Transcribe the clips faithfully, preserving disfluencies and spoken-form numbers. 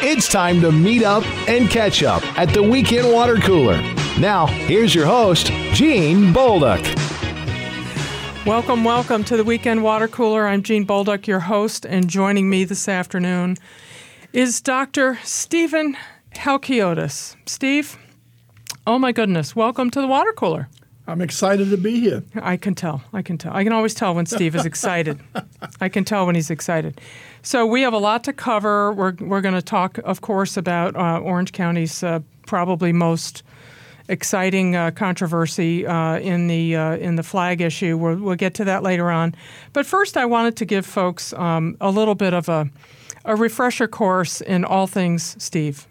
It's time to meet up and catch up at the Weekend Water Cooler. Now, here's your host, Gene Bolduc. Welcome, welcome to the Weekend Water Cooler. I'm Gene Bolduc, your host, and joining me this afternoon is Doctor Stephen Halkiotis. Steve, oh my goodness, welcome to the water cooler. I'm excited to be here. I can tell. I can tell. I can always tell when Steve is excited. I can tell when he's excited. So we have a lot to cover. We're we're going to talk, of course, about uh, Orange County's uh, probably most exciting uh, controversy uh, in the uh, in the flag issue. We'll, we'll get to that later on. But first, I wanted to give folks um, a little bit of a a refresher course in all things Steve,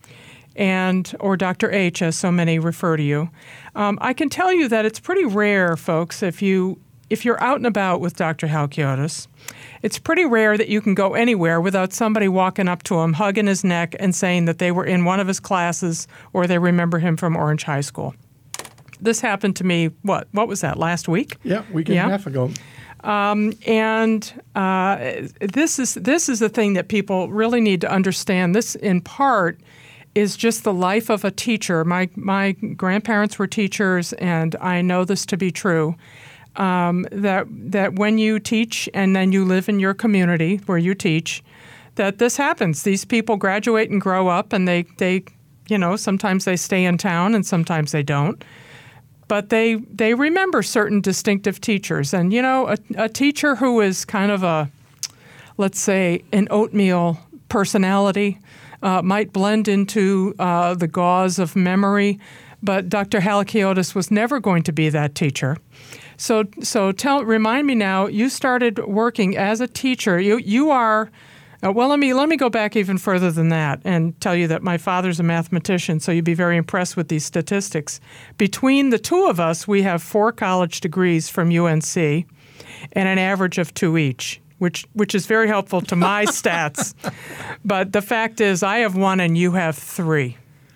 and or Doctor H, as so many refer to you. Um, I can tell you that it's pretty rare, folks, if you if you're out and about with Doctor Halkiotis, it's pretty rare that you can go anywhere without somebody walking up to him, hugging his neck, and saying that they were in one of his classes or they remember him from Orange High School. This happened to me, what, what was that, last week? Yeah, a week and yeah. a half ago. Um, and uh, this is this is the thing that people really need to understand. This, in part, is just the life of a teacher. My my grandparents were teachers, and I know this to be true. Um, that that when you teach and then you live in your community where you teach, that this happens. These people graduate and grow up, and they, they you know, sometimes they stay in town and sometimes they don't. But they they remember certain distinctive teachers. And, you know, a, a teacher who is kind of a, let's say, an oatmeal personality uh, might blend into uh, the gauze of memory. But Doctor Halkiotis was never going to be that teacher. So, so tell, remind me now. You started working as a teacher. You, you are. Uh, well, let me let me go back even further than that and tell you that my father's a mathematician. So you'd be very impressed with these statistics. Between the two of us, we have four college degrees from U N C, and an average of two each, which which is very helpful to my stats. But the fact is, I have one and you have three.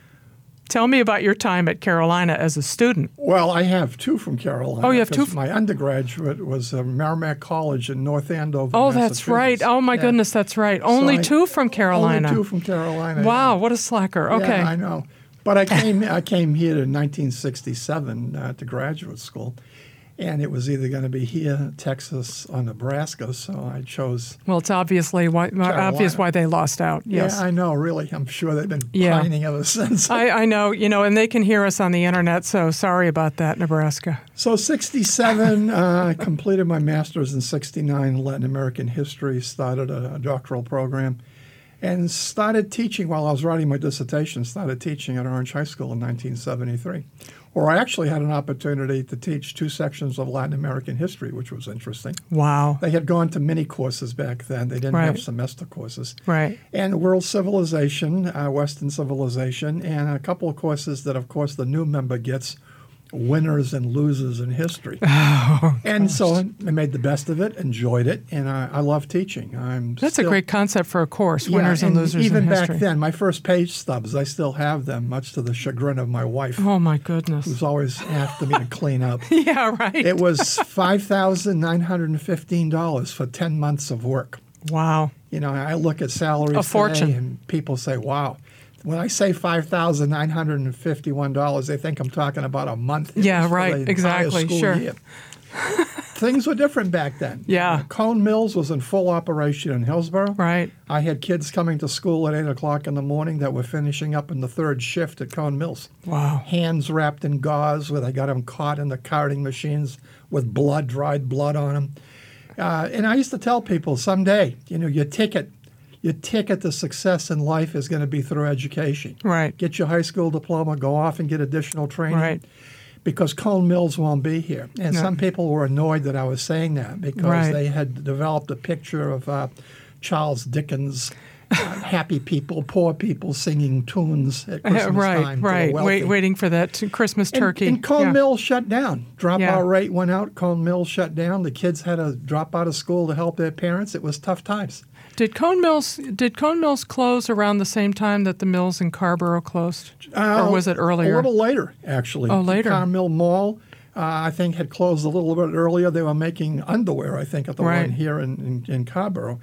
Tell me about your time at Carolina as a student. Well, I have two from Carolina. Oh, you have two? My undergraduate was uh, Merrimack College in North Andover, Oh, that's right. Oh, my yeah. goodness, that's right. Only so I, two from Carolina. Only two from Carolina. Wow, yeah. what a slacker. Okay. Yeah, I know. But I came I came here in nineteen sixty-seven uh, to graduate school, and it was either going to be here, Texas, or Nebraska, so I chose Well, it's obviously why, obvious why they lost out. Yes. Yeah, I know, really. I'm sure they've been Yeah. pining ever since. I, I know, you know, and they can hear us on the internet, so sorry about that, Nebraska. So sixty-seven, uh, I completed my master's in sixty-nine Latin American history, started a, a doctoral program, and started teaching while I was writing my dissertation, started teaching at Orange High School in nineteen seventy-three. Or I actually had an opportunity to teach two sections of Latin American history, which was interesting. Wow. They had gone to mini courses back then. They didn't Right. have semester courses. Right. And world civilization, uh, Western civilization, and a couple of courses that, of course, the new member gets, winners and losers in history. Oh, and so I made the best of it, enjoyed it, and I, I love teaching. I'm That's still, a great concept for a course, yeah, winners and, and losers even in back history. then, my first page stubs, I still have them, much to the chagrin of my wife. Oh, my goodness. Who's always after me to clean up. Yeah, right. It was five thousand nine hundred fifteen dollars for ten months of work. Wow. You know, I look at salaries A fortune. today and people say, wow. When I say five thousand nine hundred fifty-one dollars, they think I'm talking about a month. It Yeah, was for right, the entire exactly, school sure. year. Things were different back then. Yeah. Uh, Cone Mills was in full operation in Hillsborough. Right. I had kids coming to school at eight o'clock in the morning that were finishing up in the third shift at Cone Mills. Wow. Hands wrapped in gauze where they got them caught in the carding machines with blood, dried blood on them. Uh, and I used to tell people someday, you know, your ticket, your ticket to success in life is going to be through education. Right. Get your high school diploma, go off and get additional training. Right. Because Cone Mills won't be here. And No. some people were annoyed that I was saying that because Right. they had developed a picture of uh, Charles Dickens, uh, happy people, poor people singing tunes at Christmas right, time. to the right. wealthy. Wait, waiting for that t- Christmas turkey. And, and Cone Yeah. Mills shut down. Dropout Yeah. rate went out. Cone Mills shut down. The kids had to drop out of school to help their parents. It was tough times. Did Cone Mills did Cone Mills close around the same time that the mills in Carborough closed, Uh, or was it earlier? A little later, actually. Oh, later. Carmill Mall, uh, I think, had closed a little bit earlier. They were making underwear, I think, at the Right. one here in, in, in Carborough.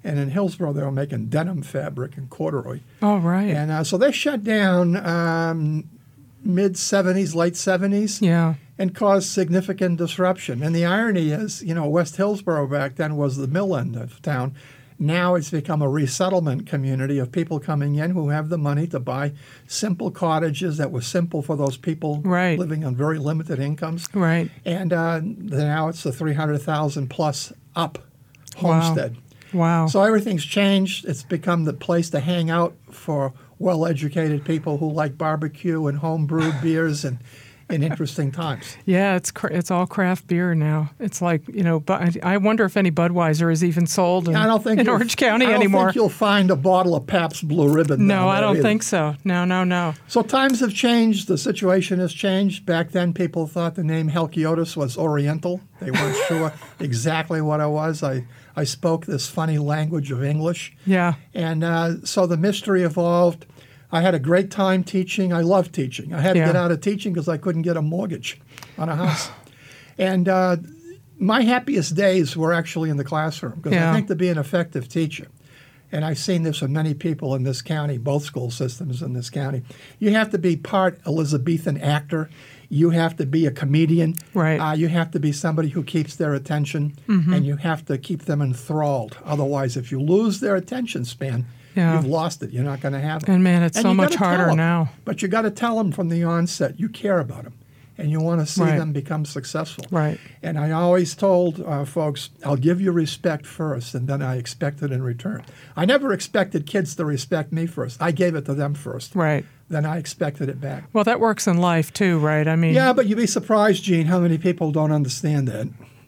And in Hillsborough, they were making denim fabric and corduroy. Oh, right. And uh, so they shut down um, mid-seventies, late seventies. Yeah. And caused significant disruption. And the irony is, you know, West Hillsborough back then was the mill end of town. Now it's become a resettlement community of people coming in who have the money to buy simple cottages that were simple for those people right. living on very limited incomes. Right. And uh, now it's the three hundred thousand plus up homestead. Wow. wow. So everything's changed. It's become the place to hang out for well-educated people who like barbecue and home-brewed beers and in interesting times. Yeah, it's cr- it's all craft beer now. It's like, you know, but I wonder if any Budweiser is even sold in, I don't think in Orange County I don't anymore. think you'll find a bottle of Pabst Blue Ribbon. No, I don't either. think so. No, no, no. So times have changed. The situation has changed. Back then, people thought the name Halkiotis was Oriental. They weren't sure exactly what it was. I, I spoke this funny language of English. Yeah. And uh, so the mystery evolved. I had a great time teaching. I love teaching. I had to yeah. get out of teaching because I couldn't get a mortgage on a house. and uh, my happiest days were actually in the classroom because yeah. I think to be an effective teacher, and I've seen this with many people in this county, both school systems in this county, you have to be part Elizabethan actor. You have to be a comedian. Right. Uh, you have to be somebody who keeps their attention, mm-hmm. and you have to keep them enthralled. Otherwise, if you lose their attention span, Yeah. you've lost it. You're not going to have it. And man, it's and so you much gotta tell harder them, now. But you got to tell them from the onset you care about them, and you want to see right. them become successful. Right. And I always told uh, folks, I'll give you respect first, and then I expect it in return. I never expected kids to respect me first. I gave it to them first. Right. Then I expected it back. Well, that works in life too, right? I mean. Yeah, but you'd be surprised, Gene, how many people don't understand that.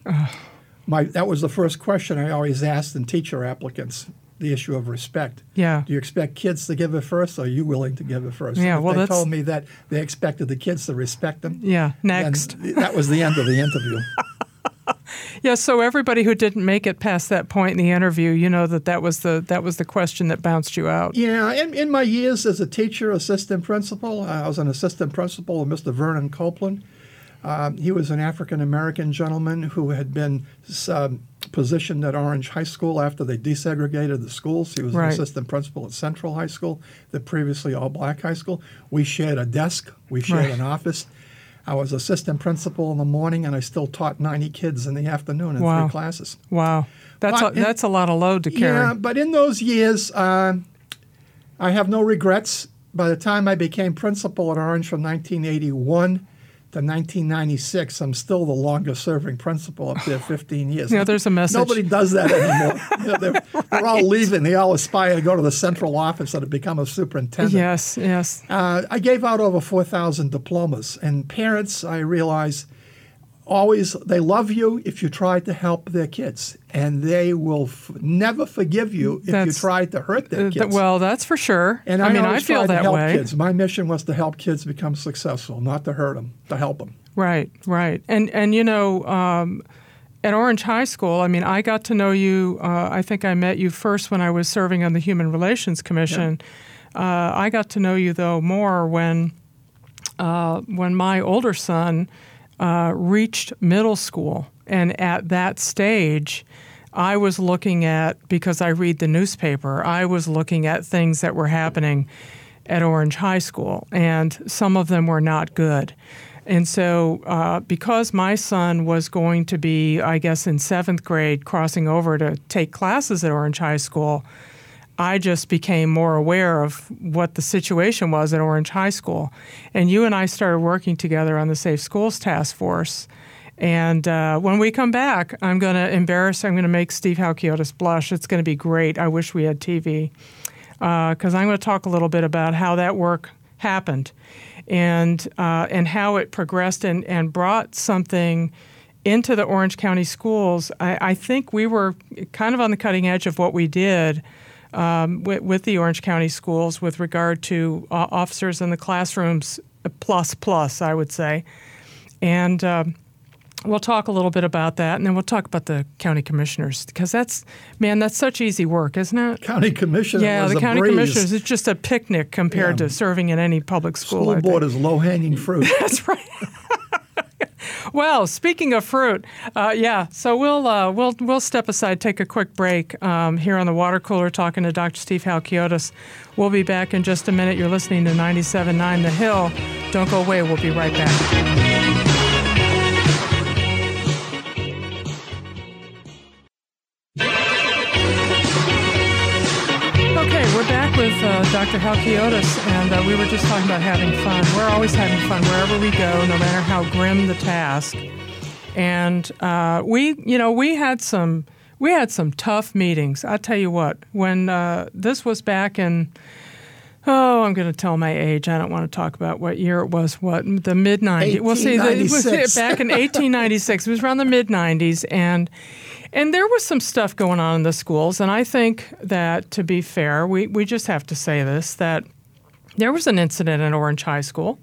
My that was the first question I always asked in teacher applicants. The issue of respect. Yeah. Do you expect kids to give it first, or are you willing to give it first? Yeah, if well, they that's... told me that they expected the kids to respect them. Yeah, next. That was the end of the interview. Yeah, so everybody who didn't make it past that point in the interview, you know that that was the that was the question that bounced you out. Yeah, in, in my years as a teacher, assistant principal, uh, I was an assistant principal of Mister Vernon Copeland. Um, he was an African-American gentleman who had been um, positioned at Orange High School after they desegregated the schools. He was right. an assistant principal at Central High School, the previously all-black high school. We shared a desk. We shared right. an office. I was assistant principal in the morning, and I still taught ninety kids in the afternoon in wow. three classes. Wow. That's a, in, that's a lot of load to carry. Yeah, but in those years, uh, I have no regrets. By the time I became principal at Orange from nineteen eighty-one to nineteen ninety-six, I'm still the longest-serving principal up there, fifteen years. Yeah, there's a message. Nobody does that anymore. You know, they're, right. they're all leaving. They all aspire to go to the central office or to become a superintendent. Yes, yes. Uh, I gave out over four thousand diplomas, and parents, I realize, always, they love you if you try to help their kids, and they will f- never forgive you if that's, you try to hurt their kids. Uh, well, that's for sure. And I, I mean, I always feel tried that to help way. Kids. My mission was to help kids become successful, not to hurt them, to help them. Right, right. And, and you know, um, at Orange High School, I mean, I got to know you, uh, I think I met you first when I was serving on the Human Relations Commission. Yeah. Uh, I got to know you, though, more when uh, when my older son uh, reached middle school. And at that stage, I was looking at, because I read the newspaper, I was looking at things that were happening at Orange High School, and some of them were not good. And so uh, because my son was going to be, I guess, in seventh grade, crossing over to take classes at Orange High School, I just became more aware of what the situation was at Orange High School. And you and I started working together on the Safe Schools Task Force. And uh, when we come back, I'm going to embarrass, I'm going to make Steve Halkiotis blush. It's going to be great. I wish we had T V. Because uh, I'm going to talk a little bit about how that work happened and uh, and how it progressed and, and brought something into the Orange County schools. I, I think we were kind of on the cutting edge of what we did um, with, with the Orange County schools with regard to uh, officers in the classrooms, plus, plus, I would say. And um, we'll talk a little bit about that, and then we'll talk about the county commissioners, because that's, man, that's such easy work, isn't it? County commissioner Yeah, was the a county breeze. commissioners, it's just a picnic compared Yeah. to serving in any public school. School I board think. is low-hanging fruit. That's right. Well, speaking of fruit, uh, yeah. So we'll uh, we'll we'll step aside, take a quick break um, here on the water cooler, talking to Doctor Steve Halkiotis. We'll be back in just a minute. You're listening to ninety-seven point nine The Hill. Don't go away. We'll be right back. We're back with uh, Doctor Halkiotis, and uh, we were just talking about having fun. We're always having fun wherever we go, no matter how grim the task. And uh, we, you know, we had some we had some tough meetings. I tell you what, when uh, this was back in, oh, I'm going to tell my age. I don't want to talk about what year it was. What the mid nineties? We'll see. The, it was back in eighteen ninety-six. It was around the mid nineties, and. And there was some stuff going on in the schools, and I think that, to be fair, we, we just have to say this, that there was an incident in Orange High School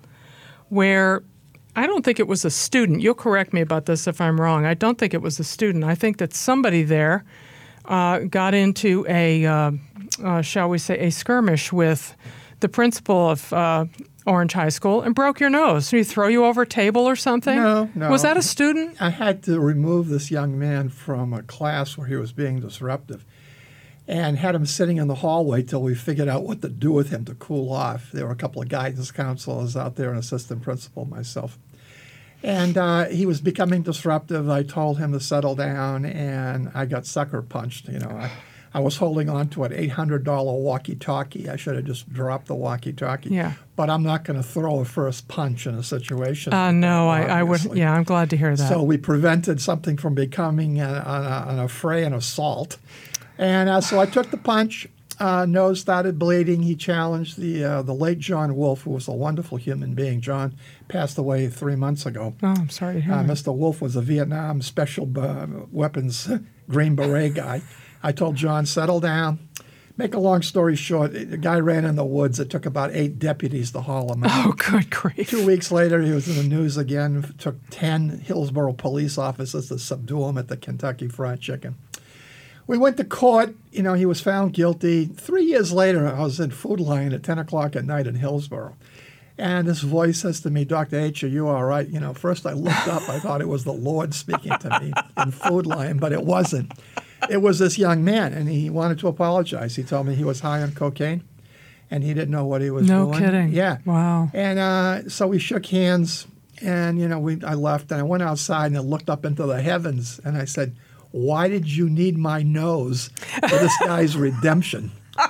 where I don't think it was a student. You'll correct me about this if I'm wrong. I don't think it was a student. I think that somebody there uh, got into a, uh, uh, shall we say, a skirmish with the principal of uh, Orange High School and broke your nose. Did he throw you over a table or something? No, no. Was that a student? I had to remove this young man from a class where he was being disruptive and had him sitting in the hallway till we figured out what to do with him to cool off. There were a couple of guidance counselors out there, an assistant principal, myself. And uh, he was becoming disruptive. I told him to settle down, and I got sucker punched. You know, I, I was holding on to an eight hundred dollars walkie-talkie. I should have just dropped the walkie-talkie. Yeah. But I'm not going to throw a first punch in a situation. Uh, no, I, I would. Yeah, I'm glad to hear that. So we prevented something from becoming an, an, an affray and assault. And uh, so I took the punch. Uh, nose started bleeding. He challenged the uh, the late John Wolf, who was a wonderful human being. John passed away three months ago. Oh, I'm sorry to hear uh, that. Mister Wolf was a Vietnam Special uh, Weapons Green Beret guy. I told John, settle down. Make a long story short, the guy ran in the woods. It took about eight deputies to haul him out. Oh, good grief. Two weeks later, he was in the news again. It took ten Hillsborough police officers to subdue him at the Kentucky Fried Chicken. We went to court. You know, he was found guilty. Three years later, I was in Food Lion at ten o'clock at night in Hillsborough. And this voice says to me, Doctor H, are you all right? You know, first I looked up. I thought it was the Lord speaking to me in Food Lion, but it wasn't. It was this young man, and he wanted to apologize. He told me he was high on cocaine, and he didn't know what he was no doing. No kidding. Yeah. Wow. And uh, so we shook hands, and, you know, we I left, and I went outside and I looked up into the heavens, and I said, why did you need my nose for this guy's redemption?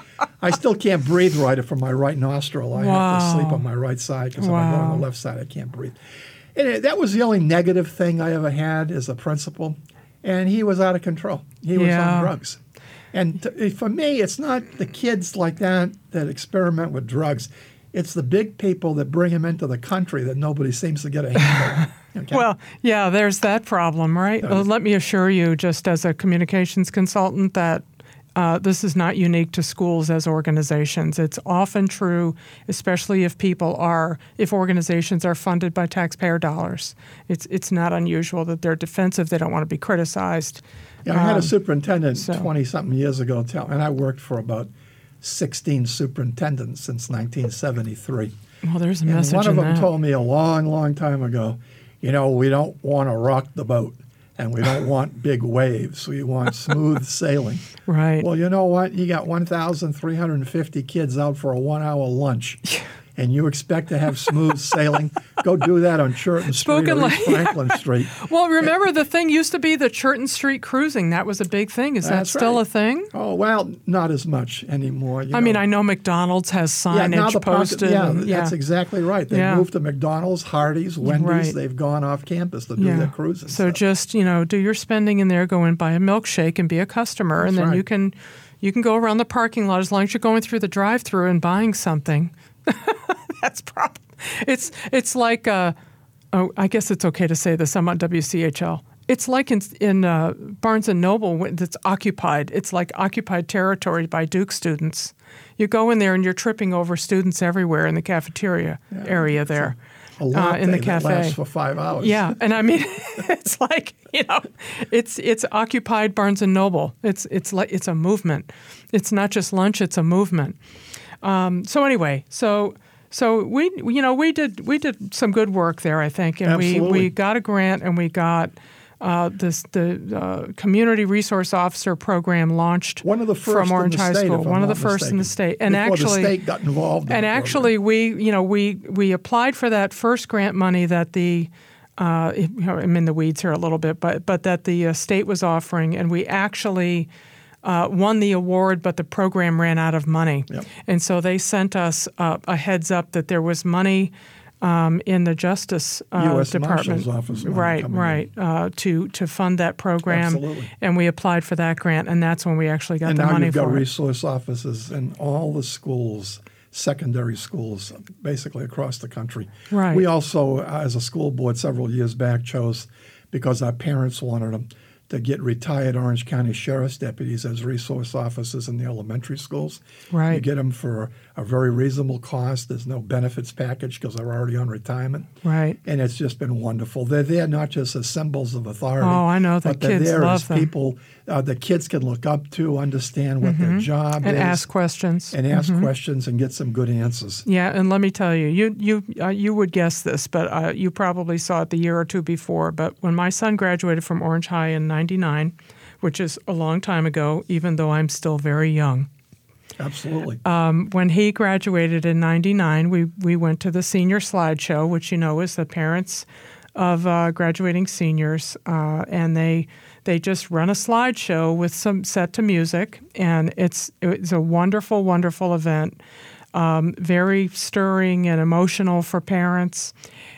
I still can't breathe right from my right nostril. I wow. have to sleep on my right side because wow. if I go on the left side, I can't breathe. And it, that was the only negative thing I ever had as a principal. And he was out of control. He was yeah. on drugs. And to, for me, it's not the kids like that that experiment with drugs. It's the big people that bring them into the country that nobody seems to get a handle on. Okay? Well, yeah, there's that problem, right? Uh, let me assure you, just as a communications consultant, that uh, this is not unique to schools as organizations. It's often true, especially if people are, if organizations are funded by taxpayer dollars. It's it's not unusual that they're defensive. They don't want to be criticized. Yeah, I had um, a superintendent so. twenty-something years ago, tell, and I worked for about sixteen superintendents since nineteen seventy-three. Well, there's a and message one of in them that. told me a long, long time ago, you know, we don't want to rock the boat, and we don't want big waves. We want smooth sailing. Right. Well, you know what? You got one thousand three hundred fifty kids out for a one-hour lunch, and you expect to have smooth sailing? Go do that on Churton Street Spoken or like, East Franklin Street. Well, remember the thing used to be the Churton Street cruising. That was a big thing. Is That's that still right. a thing? Oh, well, not as much anymore. You I know. mean, I know McDonald's has signage yeah, now the posted. pocket, yeah, and, yeah, that's exactly right. They Yeah. moved to McDonald's, Hardee's, Wendy's. Right. They've gone off campus to do yeah. their cruising. So stuff. just, you know, do your spending in there, go in, buy a milkshake, and be a customer, That's and then right. you can you can go around the parking lot as long as you're going through the drive-through and buying something. That's problem. It's it's like. Uh, Oh, I guess it's okay to say this. I'm on W C H L. It's like in, in uh, Barnes and Noble that's occupied. It's like occupied territory by Duke students. You go in there and you're tripping over students everywhere in the cafeteria Yeah, area there, a latte uh, in the that cafe. lasts for five hours. Yeah, and I mean, it's like you know, it's it's occupied Barnes and Noble. It's it's like it's a movement. It's not just lunch. It's a movement. Um, so anyway, so. So we, you know, we did we did some good work there, I think, and we, we got a grant and we got uh, this the uh, community resource officer program launched one of the first from Orange in the High state, School, if one I'm of the not first mistaken. in the state, and Before actually the state got involved. In and the actually, program. we, you know, we we applied for that first grant money that the. Uh, I'm in the weeds here a little bit, but but that the uh, state was offering, and we actually uh, won the award, but the program ran out of money, Yep. and so they sent us uh, a heads up that there was money um, in the Justice uh, U S Department, Marshal's office money right, coming right, uh, to to fund that program, Absolutely. and we applied for that grant, and that's when we actually got and the now money you've got for it. resource offices in all the schools, secondary schools, basically across the country. Right. We also, uh, as a school board several years back, chose, because our parents wanted them, to get retired Orange County Sheriff's deputies as resource officers in the elementary schools. Right. You get them for a very reasonable cost. There's no benefits package because they're already on retirement. Right. And it's just been wonderful. They're there not just as symbols of authority. Oh, I know. The but they're kids there love as them. people uh, the kids can look up to, understand what their job And is. ask questions. And ask questions and get some good answers. Yeah, and let me tell you, you you uh, you would guess this, but uh, you probably saw it the year or two before. But when my son graduated from Orange High in ninety-nine, which is a long time ago, even though I'm still very young, Absolutely. um, when he graduated in ninety-nine, we, we went to the senior slideshow, which you know is the parents of uh, graduating seniors, uh, and they they just run a slideshow with some set to music, and it's it's a wonderful, wonderful event, um, very stirring and emotional for parents.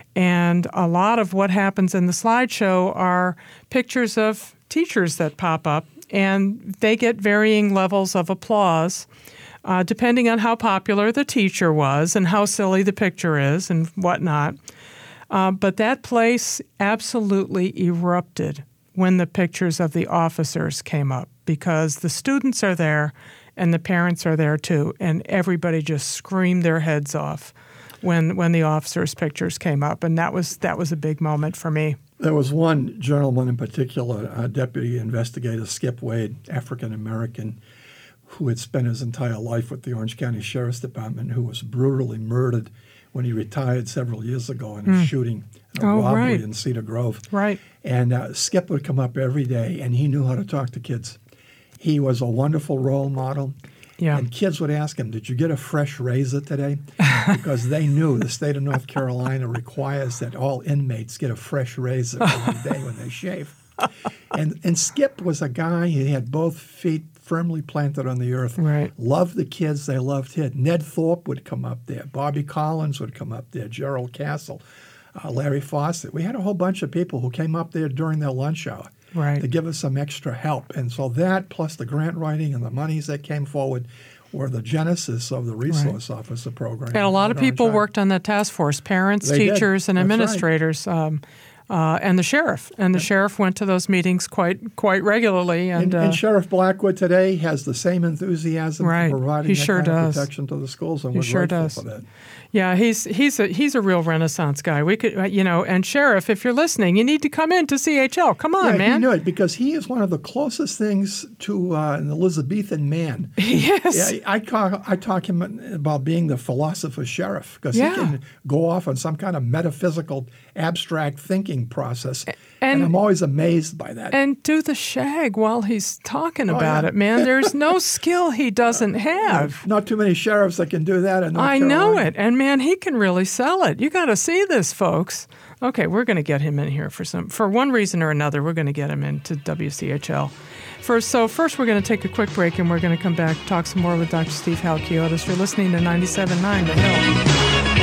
And a lot of what happens in the slideshow are pictures of teachers that pop up, and they get varying levels of applause, uh, depending on how popular the teacher was and how silly the picture is and whatnot. Uh, but that place absolutely erupted when the pictures of the officers came up, because the students are there and the parents are there too, and everybody just screamed their heads off when when the officers' pictures came up, and that was that was a big moment for me. There was one gentleman in particular, uh, Deputy Investigator Skip Wade, African-American, who had spent his entire life with the Orange County Sheriff's Department, who was brutally murdered when he retired several years ago in a Mm. shooting, a Oh, robbery right. in Cedar Grove. Right. And uh, Skip would come up every day, and he knew how to talk to kids. He was a wonderful role model. Yeah. And kids would ask him, did you get a fresh razor today? Because they knew the state of North Carolina requires that all inmates get a fresh razor every day when they shave. And and Skip was a guy, he had both feet firmly planted on the earth. Right. Loved the kids, they loved him. Ned Thorpe would come up there. Bobby Collins would come up there. Gerald Castle. Uh, Larry Fawcett. We had a whole bunch of people who came up there during their lunch hour Right. to give us some extra help. And so that, plus the grant writing and the monies that came forward, were the genesis of the resource officer program. And a lot of at Orange people High. worked on that task force, parents, They did. teachers, and That's right. administrators, um, uh, and the sheriff. And the sheriff went to those meetings quite quite regularly. And, And, uh, and Sheriff Blackwood today has the same enthusiasm Right. for providing He that sure kind of does. protection to the schools, and He we're sure grateful does. for that. yeah, he's he's a he's a real Renaissance guy. We could, uh, you know, and sheriff, if you're listening, you need to come in to C H L. Come on, Yeah, man. he knew it because he is one of the closest things to uh, an Elizabethan man. Yes. Yeah, I talk, I talk him about being the philosopher sheriff because Yeah. he can go off on some kind of metaphysical, abstract thinking process. And- And, I'm always amazed by that. And do the shag while he's talking about yeah. it, man. There's no skill he doesn't have. Not too many sheriffs that can do that in North I know Carolina. it. And man, he can really sell it. You got to see this, folks. Okay, we're going to get him in here for some for one reason or another. We're going to get him into W C H L. First, so first we're going to take a quick break, and we're going to come back and talk some more with Doctor Steve Halkiotis. You're listening to ninety-seven point nine The Hill.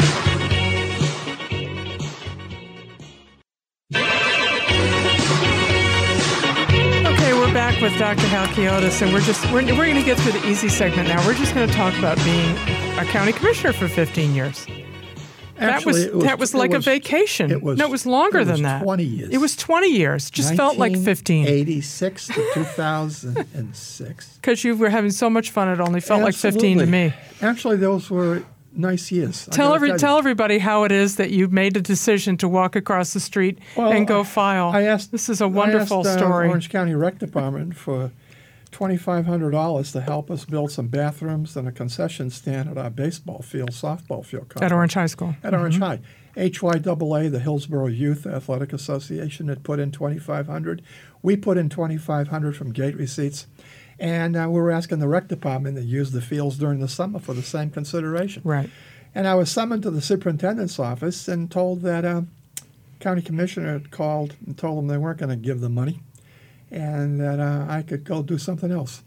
Back with Doctor Halkiotis, and we're just we're, we're going to get through the easy segment now. We're just going to talk about being a county commissioner for fifteen years. that was, Actually, it was that was it like was- a vacation. It was, no, it was longer it was than that. twenty years. It was twenty years. Just felt like fifteen. eighty-six to two thousand six. Because you were having so much fun, it only felt like fifteen to Absolutely. me. Actually, those were nice years. I Tell gotta every you. tell everybody how it is that you made a decision to walk across the street Well, and go I- file. I asked, this is a wonderful I asked, uh, story. Orange County Rec Department for twenty-five hundred dollars to help us build some bathrooms and a concession stand at our baseball field, softball field. At complex. Orange High School. At Orange mm-hmm. High. H Y A A, the Hillsborough Youth Athletic Association, had put in twenty-five hundred dollars. We put in twenty-five hundred dollars from gate receipts. And uh, we were asking the rec department to use the fields during the summer for the same consideration. Right. And I was summoned to the superintendent's office and told that uh, county commissioner had called and told them they weren't going to give the money and that uh, I could go do something else.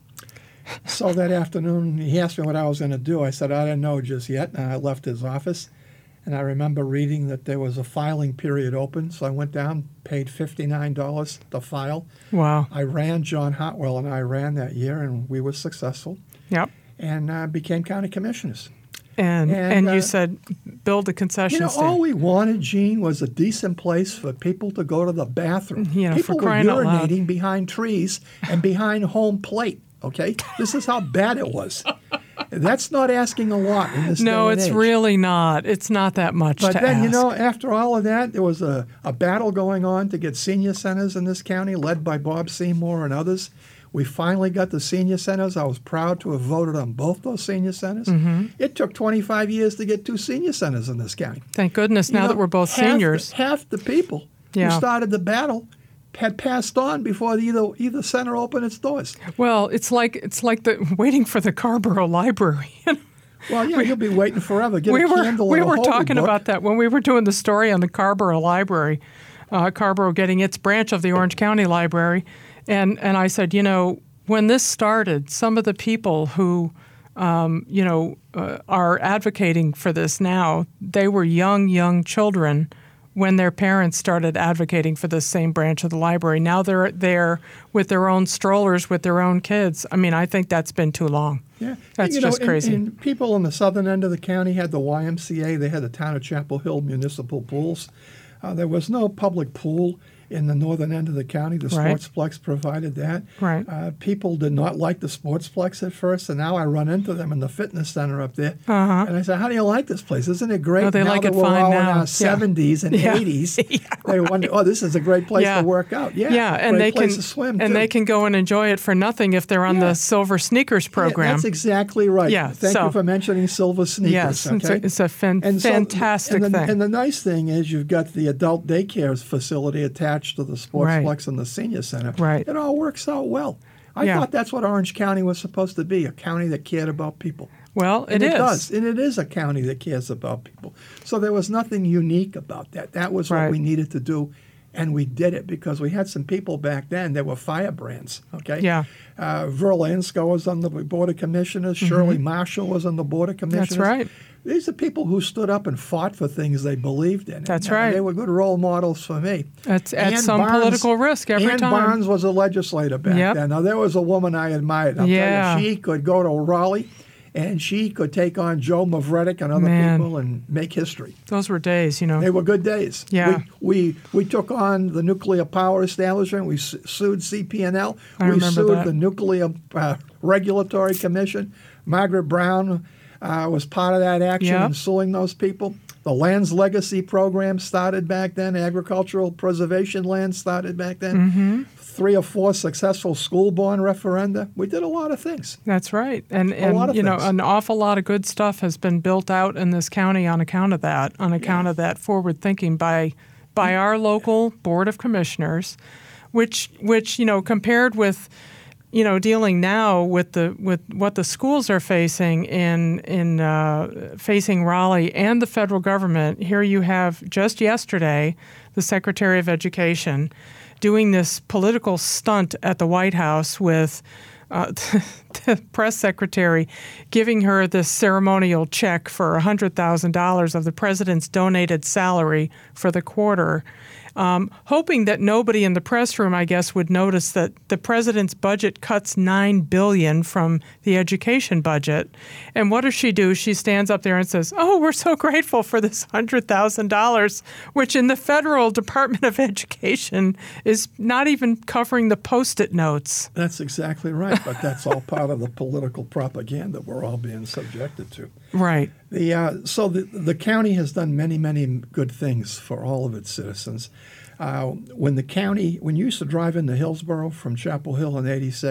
So that afternoon, he asked me what I was going to do. I said, I didn't know just yet. And I left his office. And I remember reading that there was a filing period open. So I went down, paid fifty-nine dollars to file. Wow. I ran, John Hotwell and I ran that year, and we were successful. Yep. And uh, became county commissioners. And and, And, you uh, said build a concession You know, stand. all we wanted, Gene, was a decent place for people to go to the bathroom. You know, people for crying were out loud. urinating behind trees and behind home plate, okay? This is how bad it was. That's not asking a lot in this No, day and it's age. really not. It's not that much But to then, ask. you know, after all of that, there was a, a battle going on to get senior centers in this county, led by Bob Seymour and others. We finally got the senior centers. I was proud to have voted on both those senior centers. Mm-hmm. It took twenty-five years to get two senior centers in this county. Thank goodness You now know, that we're both half seniors. The, half the people Yeah. who started the battle had passed on before either either center opened its doors. Well, it's like it's like the waiting for the Carborough Library. Well, yeah, you'll be waiting forever. Get we a were candle we and a were holy talking book. about that when we were doing the story on the Carborough Library, uh, Carborough getting its branch of the Orange County Library, and and I said, you know, when this started, some of the people who, um, you know, uh, are advocating for this now, they were young young children when their parents started advocating for this same branch of the library. Now they're there with their own strollers, with their own kids. I mean, I think that's been too long. Yeah, That's you know, just and- crazy. And people in the southern end of the county had the Y M C A. They had the town of Chapel Hill municipal pools. Uh, there was no public pool in the northern end of the county. The Right. Sportsplex provided that. Right. Uh, people did not like the Sportsplex at first, and now I run into them in the fitness center up there. Uh-huh. And I say, how do you like this place? Isn't it great? Oh, they now like that it we're fine all now. in Yeah. our seventies and Yeah. eighties, Yeah, they wonder, oh, this is a great place Yeah. to work out. Yeah, Yeah, and great they place can to swim, and too. they can go and enjoy it for nothing if they're on Yeah. the Silver Sneakers Yeah, program. that's exactly right. Yeah, Thank so- you for mentioning silver sneakers. Yes, it's okay? a- it's a fan- And so- fantastic and the, thing. And the nice thing is you've got the adult daycare facility attached to the Sportsplex Right. and the senior center. Right. It all works out well. I Yeah. thought that's what Orange County was supposed to be, a county that cared about people. Well, And it it is. does. And it is a county that cares about people. So there was nothing unique about that. That was Right. what we needed to do. And we did it because we had some people back then that were firebrands, okay? Yeah. Uh, Verla Insko was on the Board of Commissioners. Shirley Marshall was on the Board of Commissioners. Mm-hmm. right. These are people who stood up and fought for things they believed in. That's And, uh, right. They were good role models for me. It's at Ann some Barnes- political risk every Ann time. Barnes was a legislator back Yep. then. Now, there was a woman I admired. I'll Yeah. tell you, she could go to Raleigh, and she could take on Joe Mavretic and other Man. people and make history. Those were days, you know. They were good days. Yeah. We, we we took on the nuclear power establishment. We su- sued C P N L. I we remember sued that. the Nuclear uh, Regulatory Commission. Margaret Brown uh, was part of that action Yeah. in suing those people. The Lands Legacy Program started back then. Agricultural preservation land started back then. Mm-hmm. Three or four successful school bond referenda. We did a lot of things. That's right. And, lot and of you know, things. an awful lot of good stuff has been built out in this county on account of that, on account of that forward thinking by by our local Board of Commissioners, which which, you know, compared with you know, dealing now with the with what the schools are facing in in uh, facing Raleigh and the federal government. Here you have just yesterday the Secretary of Education doing this political stunt at the White House with uh, the press secretary giving her this ceremonial check for one hundred thousand dollars of the president's donated salary for the quarter. Um, hoping that nobody in the press room, I guess, would notice that the president's budget cuts nine billion dollars from the education budget. And what does she do? She stands up there and says, oh, we're so grateful for this one hundred thousand dollars, which in the federal Department of Education is not even covering the Post-it notes. That's exactly right, but that's all part of the political propaganda we're all being subjected to. Right. The uh, so the the county has done many many good things for all of its citizens. Uh, when the county, when you used to drive into Hillsborough from Chapel Hill in eighty-six,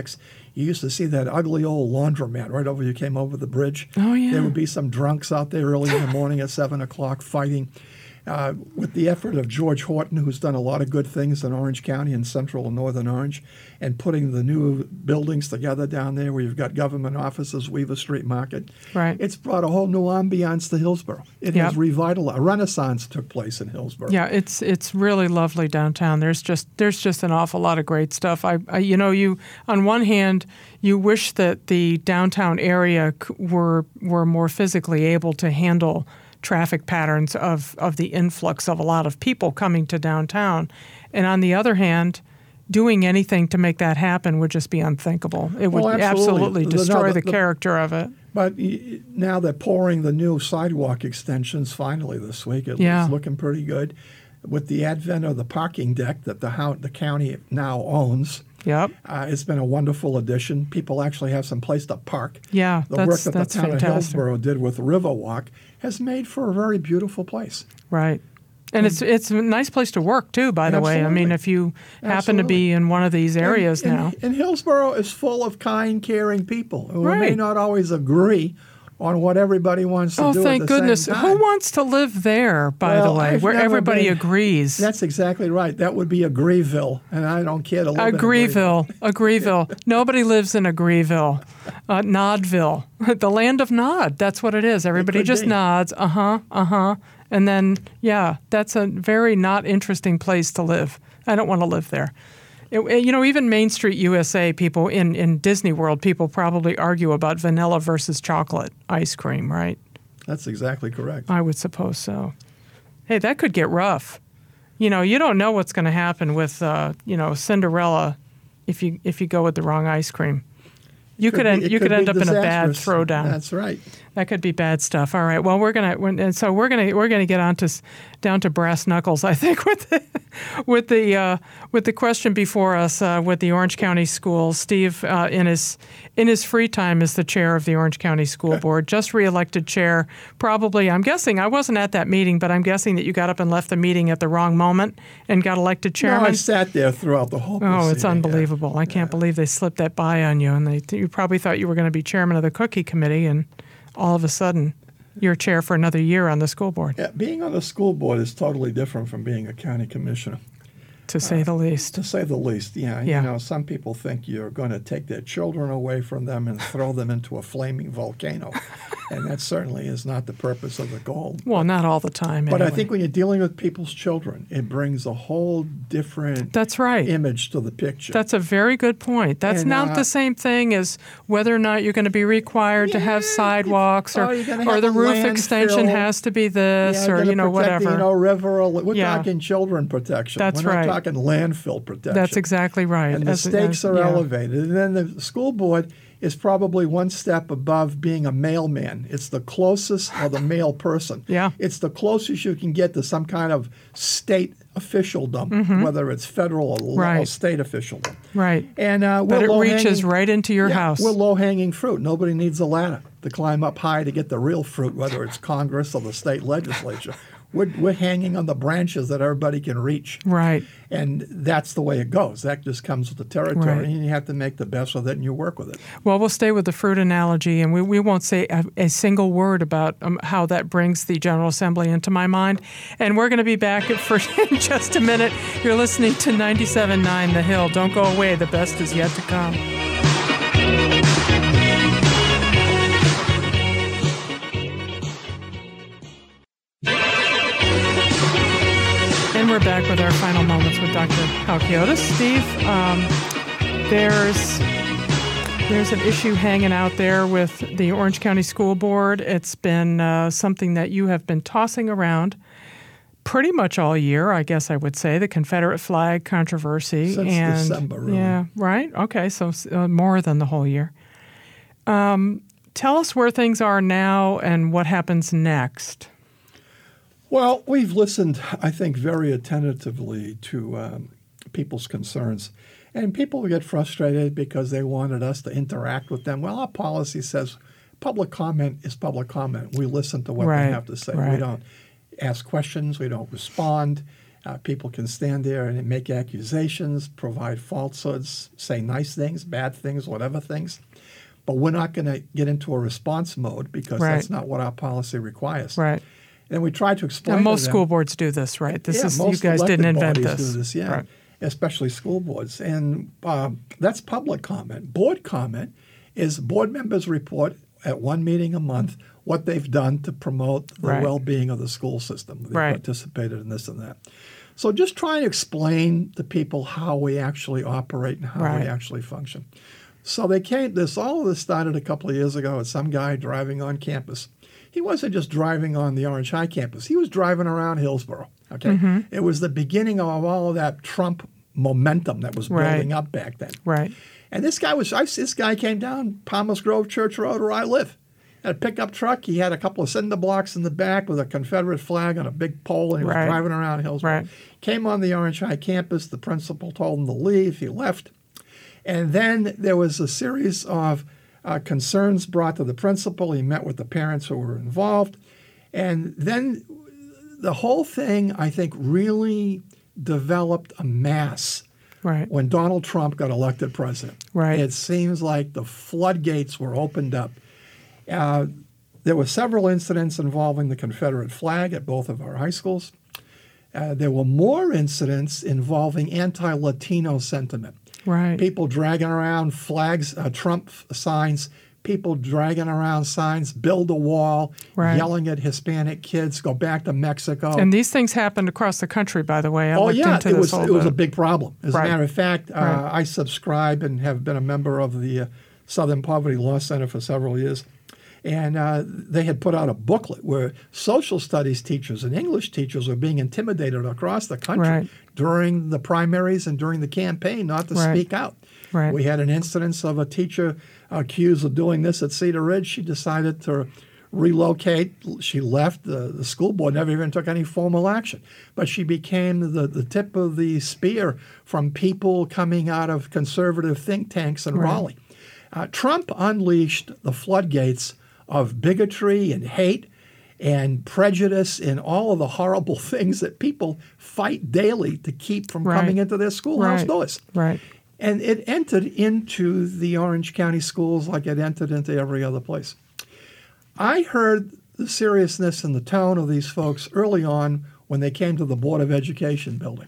You used to see that ugly old laundromat right over you came over the bridge. Oh, yeah. There would be some drunks out there early in the morning at seven o'clock fighting. Uh, with the effort of George Horton, who's done a lot of good things in Orange County and central and northern Orange, and putting the new buildings together down there where you've got government offices, Weaver Street Market. Right. It's brought a whole new ambiance to Hillsborough. It Yep. has revitalized. A renaissance took place in Hillsborough. Yeah, it's it's really lovely downtown. There's just there's just an awful lot of great stuff. I, I you know you on one hand you wish that the downtown area c- were were more physically able to handle traffic patterns of, of the influx of a lot of people coming to downtown. And on the other hand, doing anything to make that happen would just be unthinkable. It would Well, absolutely, absolutely. The- destroy no, the, the- the- character of it. But y- now they're pouring the new sidewalk extensions finally this week. It Yeah. looks looking pretty good. With the advent of the parking deck that the, hou- the county now owns, Yep. uh, it's been a wonderful addition. People actually have some place to park. Yeah, The that's, work that that's the town fantastic. of Hillsborough did with Riverwalk has made for a very beautiful place. Right. And it's it's a nice place to work, too, by the way. I mean, Absolutely. if you happen Absolutely. to be in one of these areas and, now. And, and Hillsborough is full of kind, caring people who may Right. not always agree on what everybody wants to Oh, do thank at the goodness. same Who time. wants to live there, by Well, the way, I've where never everybody been- agrees? That's exactly right. That would be a Grieville, and I don't care to live in Agreeville, Agreeville. Nobody lives in Agreeville. Uh, Nodville, the land of nod. That's what it is. Everybody could just be. nods. Uh huh. Uh huh. And then, yeah, that's a very not interesting place to live. I don't want to live there. It, you know, even Main Street U S A people in, in Disney World, people probably argue about vanilla versus chocolate ice cream, right? That's exactly correct. I would suppose so. Hey, that could get rough. You know, you don't know what's going to happen with, uh, you know, Cinderella if you if you go with the wrong ice cream. You could, be- end it you could be end up in a bad disastrous. throwdown. That's right. That could be bad stuff. All right. Well, we're gonna when- and so we're gonna we're gonna get on to s- down to brass knuckles. I think with the with the uh, with the question before us uh, with the Orange County Schools. Steve, uh, in his in his free time, is the chair of the Orange County School Board, just reelected chair. Probably, I'm guessing. I wasn't at that meeting, but I'm guessing that you got up and left the meeting at the wrong moment and got elected No, chairman. I sat there throughout the whole Oh, it's proceeding. unbelievable! I can't believe they slipped that by on you, and they you probably thought you were going to be chairman of the cookie committee, and all of a sudden, you're chair for another year on the school board, Yeah, being on the school board is totally different from being a county commissioner, to say the least. to say the least. Yeah, Yeah. you know, some people think you're going to take their children away from them and throw them into a flaming volcano, and that certainly is not the purpose of the goal. Well, not all the time. But I anyway. think when you're dealing with people's children, it brings a whole different That's right. image to the picture. That's a very good point. That's And, not uh, the same thing as whether or not you're going to be required to have Yeah, sidewalks oh, or, you're gonna or have the a roof extension landfill. has to be this Yeah, or, gonna you know, protect whatever. The, you know, river. We're Yeah. talking children protection. That's We're not right. talking landfill protection. That's exactly right. And the As- stakes as- are yeah. elevated. And then the school board is probably one step above being a mailman. It's the closest, or the mail person. Yeah. It's the closest you can get to some kind of state officialdom, whether it's federal or, lo- or Right. state officialdom. Right. And uh, But we're it low-hanging- reaches right into your yeah, house. We're low-hanging fruit. Nobody needs a ladder to climb up high to get the real fruit, whether it's Congress or the state legislature. We're, we're hanging on the branches that everybody can reach. Right. And that's the way it goes. That just comes with the territory, Right. and you have to make the best of it, and you work with it. Well, we'll stay with the fruit analogy, and we, we won't say a, a single word about um, how that brings the General Assembly into my mind. And we're going to be back for in just a minute. You're listening to ninety-seven point nine The Hill. Don't go away. The best is yet to come. And we're back with our final moments with Doctor Halkiotis. Steve, um, there's there's an issue hanging out there with the Orange County School Board. It's been uh, something that you have been tossing around pretty much all year, I guess I would say, the Confederate flag controversy. Since and December, really. Yeah, right? Okay, so uh, more than the whole year. Um, tell us where things are now and what happens next. Well, we've listened, I think, very attentively to um, people's concerns. And people get frustrated because they wanted us to interact with them. Well, our policy says public comment is public comment. We listen to what Right, they have to say. right. We don't ask questions. We don't respond. Uh, people can stand there and make accusations, provide falsehoods, say nice things, bad things, whatever things. But we're not going to get into a response mode because right. that's not what our policy requires. Right. And we try to explain and most to them, school boards do this, right? This yeah, is most you guys didn't invent bodies this. Do this, yeah, right. especially school boards. And uh, that's public comment. Board comment is board members report at one meeting a month what they've done to promote the right. well-being of the school system. They right. participated in this and that. So just trying to explain to people how we actually operate and how right. we actually function. So they came, this, all of this started a couple of years ago with some guy driving on campus. He wasn't just driving on the Orange High campus. He was driving around Hillsborough, okay? Mm-hmm. It was the beginning of all of that Trump momentum that was building right. up back then. Right. And this guy was, I, this guy came down Palmer's Grove Church Road where I live. Had a pickup truck. He had a couple of cinder blocks in the back with a Confederate flag on a big pole, and he was right. driving around Hillsborough. Right. Came on the Orange High campus. The principal told him to leave. He left. And then there was a series of uh, concerns brought to the principal. He met with the parents who were involved. And then the whole thing, I think, really developed a mass right. when Donald Trump got elected president. Right. It seems like the floodgates were opened up. Uh, there were several incidents involving the Confederate flag at both of our high schools. Uh, there were more incidents involving anti-Latino sentiment. Right. People dragging around flags, uh, Trump signs, people dragging around signs, build a wall, right. yelling at Hispanic kids, go back to Mexico. And these things happened across the country, by the way. I oh, looked yeah, into it this was, whole it was bit. a big problem. As right. a matter of fact, uh, right. I subscribe and have been a member of the uh, Southern Poverty Law Center for several years. And uh, they had put out a booklet where social studies teachers and English teachers were being intimidated across the country right. during the primaries and during the campaign not to right. speak out. Right. We had an instance of a teacher accused of doing this at Cedar Ridge. She decided to relocate. She left. The, the school board never even took any formal action. But she became the, the tip of the spear from people coming out of conservative think tanks in right. Raleigh. Uh, Trump unleashed the floodgates of bigotry and hate and prejudice and all of the horrible things that people fight daily to keep from right. coming into their schoolhouse right. doors. Right. And it entered into the Orange County schools like it entered into every other place. I heard the seriousness and the tone of these folks early on when they came to the Board of Education building.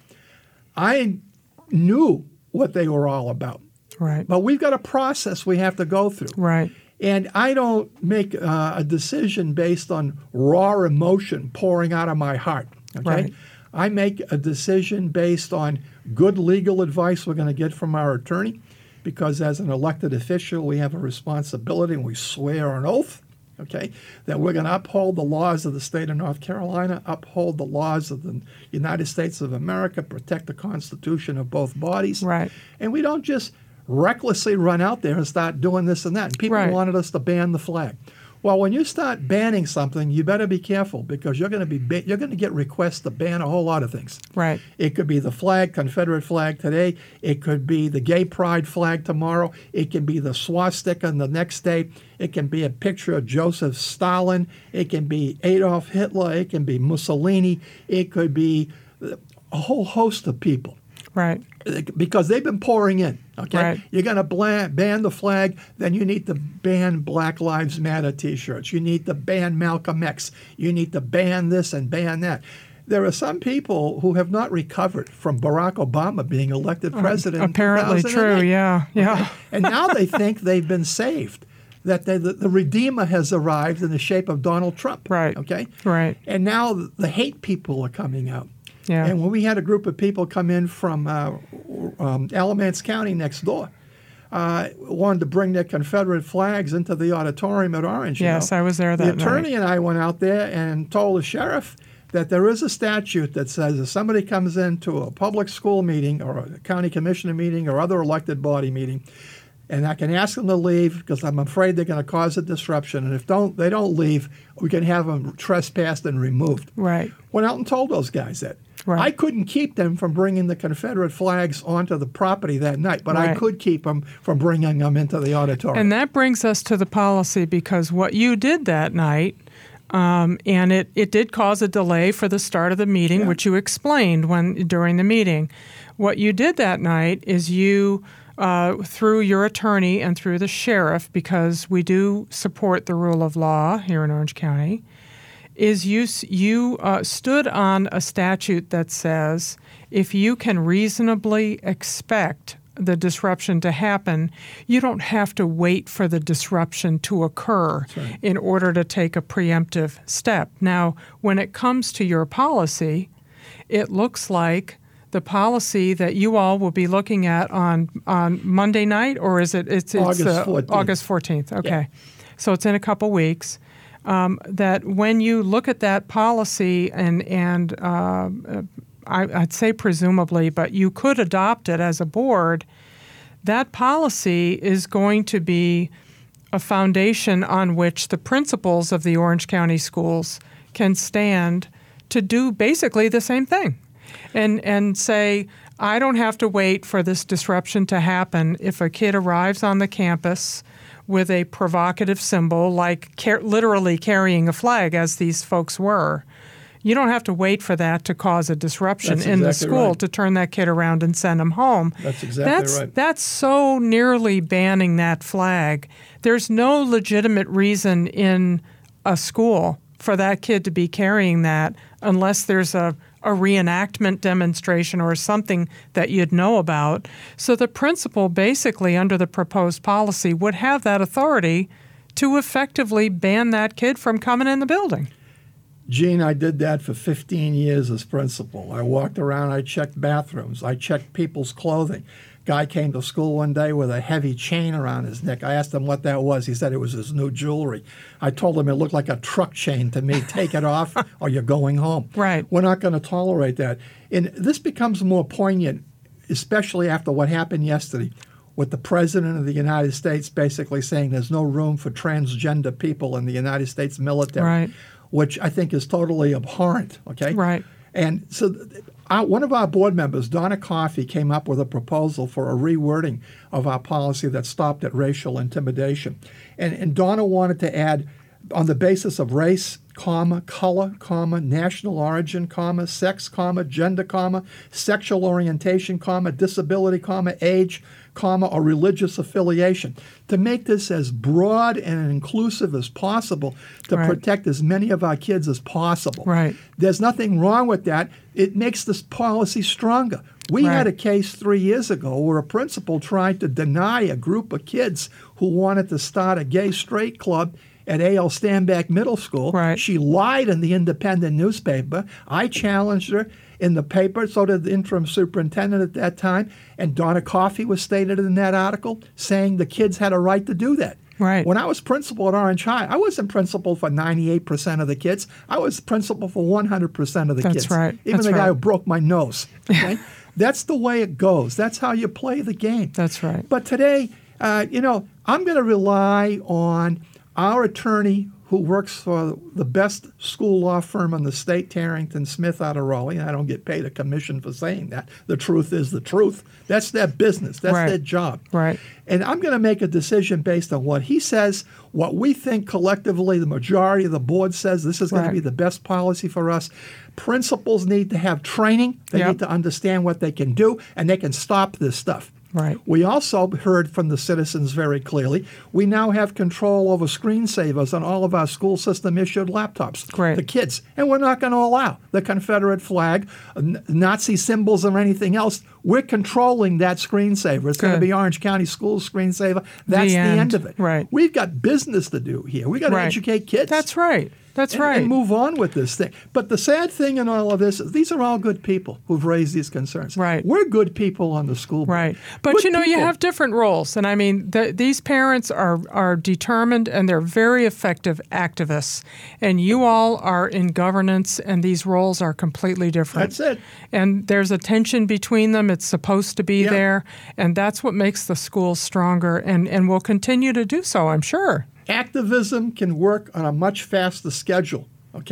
I knew what they were all about. Right. But we've got a process we have to go through. Right. And I don't make uh, a decision based on raw emotion pouring out of my heart. Okay, right. I make a decision based on good legal advice we're going to get from our attorney, because as an elected official, we have a responsibility and we swear an oath, okay, that we're going to uphold the laws of the state of North Carolina, uphold the laws of the United States of America, protect the Constitution of both bodies. Right. And we don't just recklessly run out there and start doing this and that. And people right. wanted us to ban the flag. Well, when you start banning something, you better be careful, because you're going to be ba- you're going to get requests to ban a whole lot of things. Right. It could be the flag, Confederate flag today. It could be the gay pride flag tomorrow. It can be the swastika the next day. It can be a picture of Joseph Stalin. It can be Adolf Hitler. It can be Mussolini. It could be a whole host of people. Right. Because they've been pouring in, okay? Right. You're going to ban, ban the flag, then you need to ban Black Lives Matter T-shirts. You need to ban Malcolm X. You need to ban this and ban that. There are some people who have not recovered from Barack Obama being elected president. Uh, apparently in two thousand eight. true, yeah. yeah. Okay? And now they think they've been saved, that they, the, the Redeemer has arrived in the shape of Donald Trump. Right. Okay? Right. And now the hate people are coming out. Yeah. And when we had a group of people come in from uh, um, Alamance County next door, uh, wanted to bring their Confederate flags into the auditorium at Orange. Yes, you know? I was there that The attorney night. and I went out there and told the sheriff that there is a statute that says if somebody comes into a public school meeting or a county commissioner meeting or other elected body meeting, and I can ask them to leave because I'm afraid they're going to cause a disruption. And if don't they don't leave, we can have them trespassed and removed. Right. Went out and told those guys that. Right. I couldn't keep them from bringing the Confederate flags onto the property that night, but Right. I could keep them from bringing them into the auditorium. And that brings us to the policy, because what you did that night Um, and it, it did cause a delay for the start of the meeting, Yeah. which you explained when during the meeting. What you did that night is you, uh, through your attorney and through the sheriff, because we do support the rule of law here in Orange County, is you, you uh, stood on a statute that says if you can reasonably expect the disruption to happen, you don't have to wait for the disruption to occur right. in order to take a preemptive step. Now, when it comes to your policy, it looks like the policy that you all will be looking at on, on Monday night, or is it it's, it's August uh, fourteenth. August fourteenth? Okay. Yeah. So it's in a couple weeks. Um, that when you look at that policy and, and uh, I, I'd say presumably, but you could adopt it as a board, that policy is going to be a foundation on which the principals of the Orange County schools can stand to do basically the same thing and, and say, I don't have to wait for this disruption to happen if a kid arrives on the campus with a provocative symbol like car- literally carrying a flag, as these folks were. You don't have to wait for that to cause a disruption That's in the exactly school right. to turn that kid around and send him home. That's exactly that's, right. That's so nearly banning that flag. There's no legitimate reason in a school for that kid to be carrying that unless there's a, a reenactment demonstration or something that you'd know about. So the principal basically under the proposed policy would have that authority to effectively ban that kid from coming in the building. Gene, I did that for fifteen years as principal. I walked around, I checked bathrooms, I checked people's clothing. Guy came to school one day with a heavy chain around his neck. I asked him what that was. He said it was his new jewelry. I told him it looked like a truck chain to me. Take it off or you're going home. Right. We're not going to tolerate that. And this becomes more poignant, especially after what happened yesterday, with the President of the United States basically saying there's no room for transgender people in the United States military. Right. Which I think is totally abhorrent, okay? Right. And so our, one of our board members, Donna Coffey, came up with a proposal for a rewording of our policy that stopped at racial intimidation. And, and Donna wanted to add, on the basis of race, comma, color, comma, national origin, comma, sex, comma, gender, comma, sexual orientation, comma, disability, comma, age, comma, or religious affiliation, to make this as broad and inclusive as possible to Right. protect as many of our kids as possible. Right. There's nothing wrong with that. It makes this policy stronger. We Right. had a case three years ago where a principal tried to deny a group of kids who wanted to start a gay straight club at A L Stanback Middle School. Right. She lied in the Independent newspaper. I challenged her in the paper, so did the interim superintendent at that time, and Donna Coffey was stated in that article saying the kids had a right to do that. Right. When I was principal at Orange High, I wasn't principal for ninety-eight percent of the kids. I was principal for one hundred percent of the That's kids. right. Even That's the guy right. who broke my nose. Okay? That's the way it goes. That's how you play the game. That's right. But today, uh, you know, I'm going to rely on our attorney who works for the best school law firm in the state, Tarrington Smith out of Raleigh. I don't get paid a commission for saying that. The truth is the truth. That's their business. That's Right. their job. Right. And I'm going to make a decision based on what he says, what we think collectively, the majority of the board says this is going Right. to be the best policy for us. Principals need to have training. They Yep. need to understand what they can do, and they can stop this stuff. Right. We also heard from the citizens very clearly. We now have control over screensavers on all of our school system issued laptops. Great. The kids. And we're not going to allow the Confederate flag, n- Nazi symbols, or anything else. We're controlling that screensaver. It's going to Good. be Orange County Schools screensaver. That's The the, end. end of it. Right. We've got business to do here. We've got to Right. educate kids. That's right. That's and, right. and move on with this thing. But the sad thing in all of this is these are all good people who've raised these concerns. Right. We're good people on the school board. Right. But, Good you know, you people. have different roles. And I mean, the, these parents are, are determined and they're very effective activists. And you all are in governance, and these roles are completely different. That's it. And there's a tension between them. It's supposed to be Yeah. there. And that's what makes the school stronger and, and will continue to do so, I'm sure. Activism can work on a much faster schedule, okay?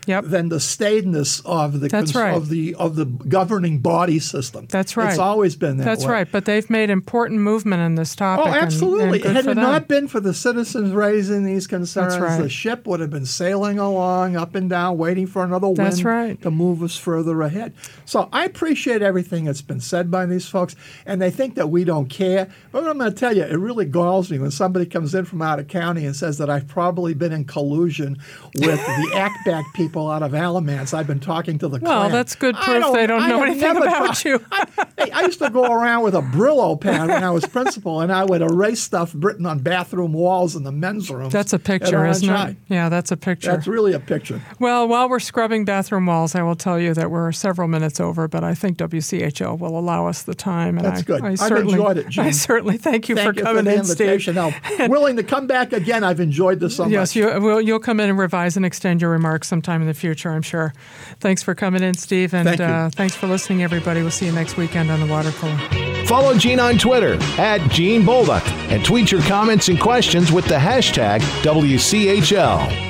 yep. than the staidness of the That's right. of the of the governing body system. That's right. It's always been that That's way. right. But they've made important movement in this topic. Oh, absolutely. And, and good Had for it them. not been for the citizens raising these concerns, That's right. the ship would have been sailing along, up and down, waiting for another wind That's right. to move us further ahead. So I appreciate everything that's been said by these folks, and they think that we don't care. But I'm going to tell you, it really galls me when somebody comes in from out of county and says that I've probably been in collusion with the ACTBAC people out of Alamance. I've been talking to the Well, Klan. that's good I proof don't, they don't I know have anything never about talked- you. I, hey, I used to go around with a Brillo pen when I was principal, and I would erase stuff written on bathroom walls in the men's rooms. That's a at picture, Orange isn't High. it? Yeah, that's a picture. That's really a picture. Well, while we're scrubbing bathroom walls, I will tell you that we're several minutes over, but I think W C H L will allow us the time. And That's I, good. I I've certainly, enjoyed it, Jean. I certainly thank you Thank for you coming for the in, Steve. invitation. Now, willing to come back again. I've enjoyed this so Yes, much. you, well, you'll come in and revise and extend your remarks sometime in the future, I'm sure. Thanks for coming in, Steve, and Thank you. Uh, thanks for listening, everybody. We'll see you next weekend on the Water Cooler. Follow Gene on Twitter at Gene Bolduc and tweet your comments and questions with the hashtag W C H L.